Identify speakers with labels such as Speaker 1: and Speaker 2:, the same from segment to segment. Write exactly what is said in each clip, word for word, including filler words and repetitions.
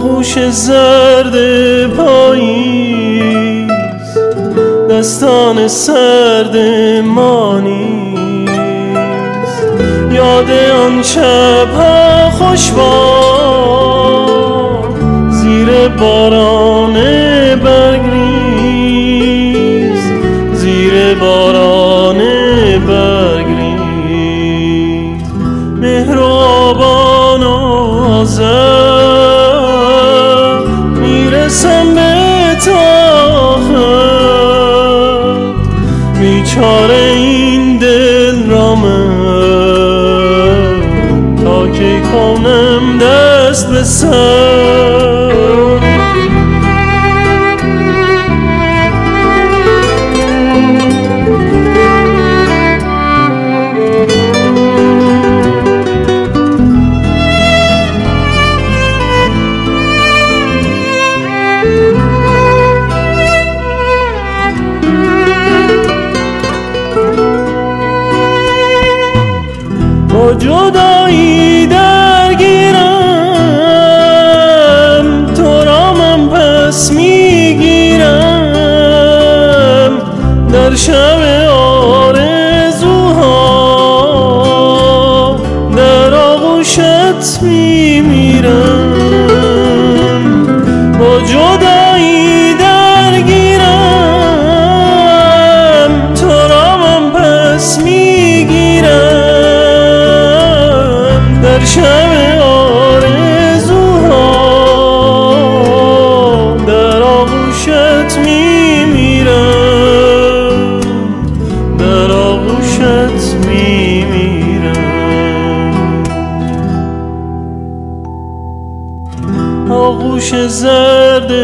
Speaker 1: آغوش زرد پاییز دستان سرد ما نیست. یاد آن شب‌ها خوشبار زیر باران برگریز، زیر باران برگریز. مهربان و آذر میرسم به طاقت، بیچاره این دل را من تا کی کنم دست به سر. با جدایی درگیرم، تو را من پس میگیرم. در شب آرزوها در آغوشت میمیرم. با جدایی درگیرم، تو را من پس میگیرم. در شب آرزوها در آغوشت میمیرم، در آغوشت میمیرم. آغوش زرد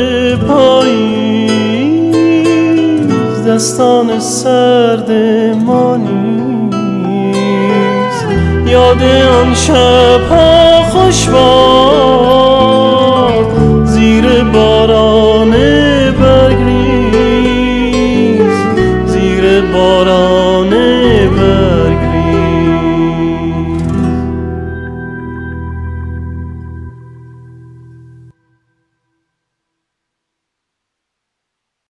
Speaker 1: پاییز دستان سرد ما نیست. یاد آن شب‌ها خوشبار